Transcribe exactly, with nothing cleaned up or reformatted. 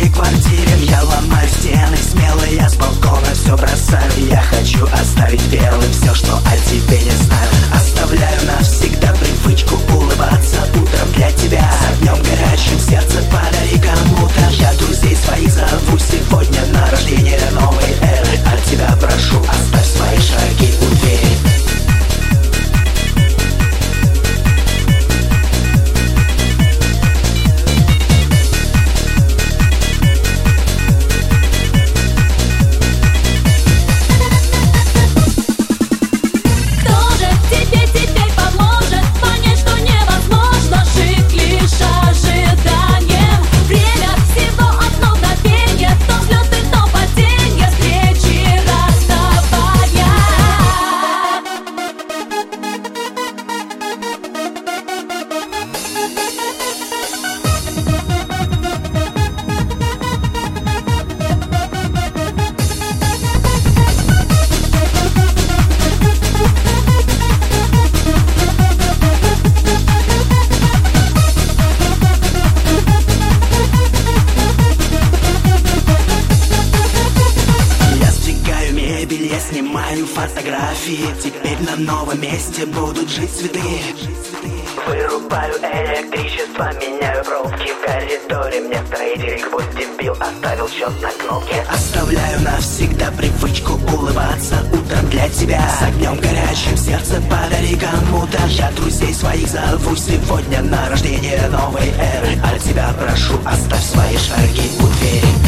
своей квартире. Я ломаю стены, смело я с балкона все бросаю. Я хочу оставить белым все, что о тебе не знаю. Оставляю навсегда привычку улыбаться утром для тебя. С огнем горячим в сердце подари кому-то. Я друзей своих зову сегодня на рождение новой эры. От тебя прошу, оставь свои шаги у двери. Я снимаю фотографии, теперь на новом месте будут жить цветы. Вырубаю электричество, меняю проводки в коридоре. Мне строитель гвозди вбил, оставил счет на кнопке. Оставляю навсегда привычку улыбаться утром для тебя. С огнем горячим в сердце подари кому-то. Я друзей своих зову сегодня на рождение новой эры. От тебя прошу, оставь свои шаги у двери.